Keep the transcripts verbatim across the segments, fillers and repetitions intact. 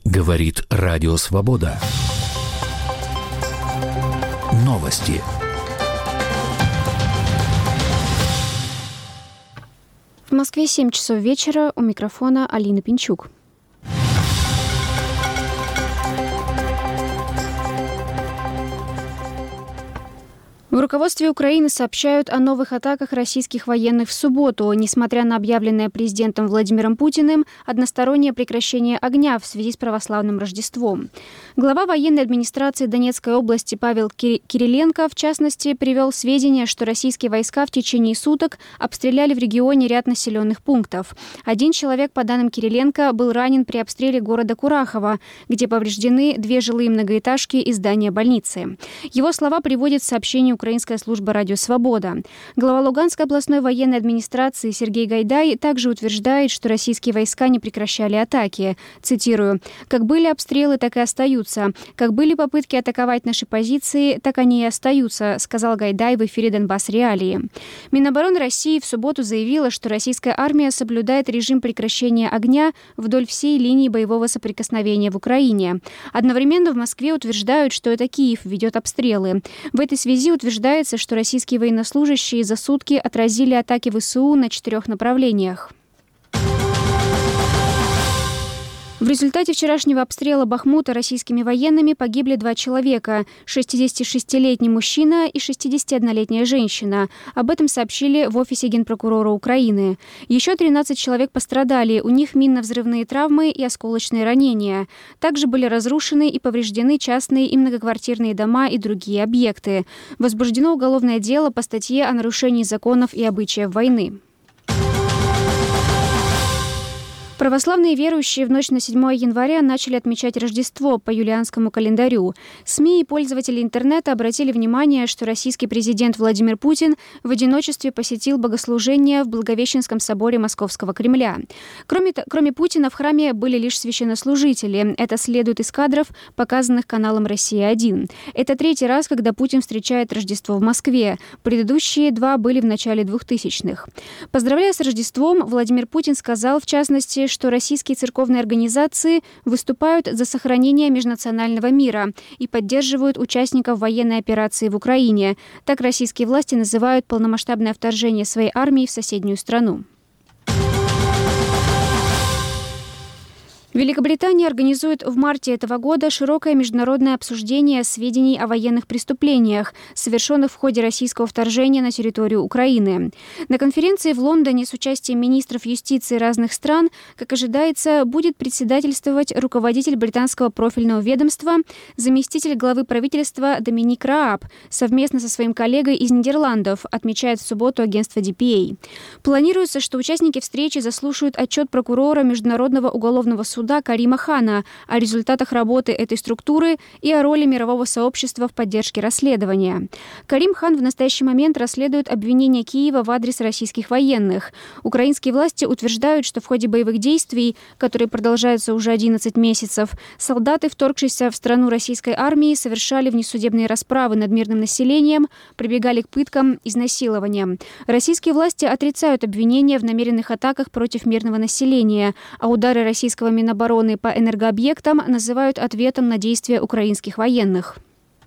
Говорит Радио Свобода. Новости. В Москве семь часов вечера. У микрофона Алина Пинчук. В руководстве Украины сообщают о новых атаках российских военных в субботу. Несмотря на объявленное президентом Владимиром Путиным одностороннее прекращение огня в связи с православным Рождеством. Глава военной администрации Донецкой области Павел Кириленко, в частности, привел сведения, что российские войска в течение суток обстреляли в регионе ряд населенных пунктов. Один человек, по данным Кириленко, был ранен при обстреле города Курахово, где повреждены две жилые многоэтажки и здание больницы. Его слова приводит в сообщении Украинская служба «Радио Свобода». Глава Луганской областной военной администрации Сергей Гайдай также утверждает, что российские войска не прекращали атаки. Цитирую: «Как были обстрелы, так и остаются. Как были попытки атаковать наши позиции, так они и остаются», сказал Гайдай в эфире «Донбасс Реалии». Минобороны России в субботу заявила, что российская армия соблюдает режим прекращения огня вдоль всей линии боевого соприкосновения в Украине. Одновременно в Москве утверждают, что это Киев ведет обстрелы. В этой связи утверждают, Утверждается, что российские военнослужащие за сутки отразили атаки ВСУ на четырех направлениях. В результате вчерашнего обстрела Бахмута российскими военными погибли два человека – шестидесятишестилетний мужчина и шестидесятиоднолетняя женщина. Об этом сообщили в офисе генпрокурора Украины. Еще тринадцать человек пострадали, у них минно-взрывные травмы и осколочные ранения. Также были разрушены и повреждены частные и многоквартирные дома и другие объекты. Возбуждено уголовное дело по статье о нарушении законов и обычаев войны. Православные верующие в ночь на седьмое января начали отмечать Рождество по юлианскому календарю. СМИ и пользователи интернета обратили внимание, что российский президент Владимир Путин в одиночестве посетил богослужение в Благовещенском соборе Московского Кремля. Кроме, кроме Путина в храме были лишь священнослужители. Это следует из кадров, показанных каналом «Россия один». Это третий раз, когда Путин встречает Рождество в Москве. Предыдущие два были в начале двухтысячных. Поздравляя с Рождеством, Владимир Путин сказал, в частности, что российские церковные организации выступают за сохранение межнационального мира и поддерживают участников военной операции в Украине. Так российские власти называют полномасштабное вторжение своей армии в соседнюю страну. Великобритания организует в марте этого года широкое международное обсуждение сведений о военных преступлениях, совершенных в ходе российского вторжения на территорию Украины. На конференции в Лондоне с участием министров юстиции разных стран, как ожидается, будет председательствовать руководитель британского профильного ведомства, заместитель главы правительства Доминик Рааб, совместно со своим коллегой из Нидерландов, отмечает в субботу агентство ди пи эй. Планируется, что участники встречи заслушают отчет прокурора Международного уголовного суда Карима Хана о результатах работы этой структуры и о роли мирового сообщества в поддержке расследования. Карим Хан в настоящий момент расследует обвинения Киева в адрес российских военных. Украинские власти утверждают, что в ходе боевых действий, которые продолжаются уже одиннадцать месяцев, солдаты, вторгшиеся в страну российской армии, совершали внесудебные расправы над мирным населением, прибегали к пыткам, изнасилованиям. Российские власти отрицают обвинения в намеренных атаках против мирного населения, а удары российского Минобороны обороны по энергообъектам называют ответом на действия украинских военных.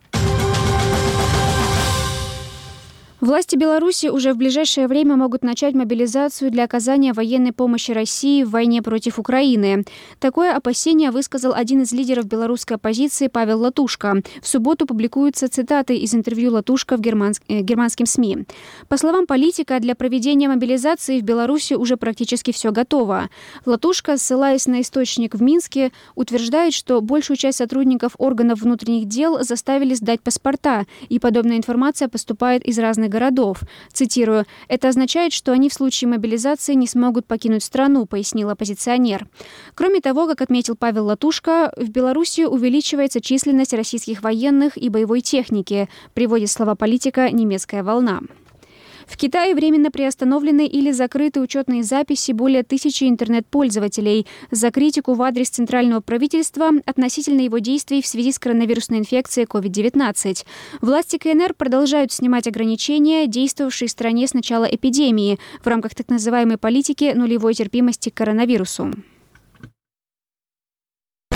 Власти Беларуси уже в ближайшее время могут начать мобилизацию для оказания военной помощи России в войне против Украины. Такое опасение высказал один из лидеров белорусской оппозиции Павел Латушко. В субботу публикуются цитаты из интервью Латушко в германск... э, германским СМИ. По словам политика, для проведения мобилизации в Беларуси уже практически все готово. Латушко, ссылаясь на источник в Минске, утверждает, что большую часть сотрудников органов внутренних дел заставили сдать паспорта, и подобная информация поступает из разных городов. Цитирую: «Это означает, что они в случае мобилизации не смогут покинуть страну», пояснил оппозиционер. Кроме того, как отметил Павел Латушко, в Беларуси увеличивается численность российских военных и боевой техники, приводит слова политика «Немецкая волна». В Китае временно приостановлены или закрыты учетные записи более тысячи интернет-пользователей за критику в адрес центрального правительства относительно его действий в связи с коронавирусной инфекцией ковид девятнадцать. Власти КНР продолжают снимать ограничения, действовавшие в стране с начала эпидемии, в рамках так называемой политики нулевой терпимости к коронавирусу.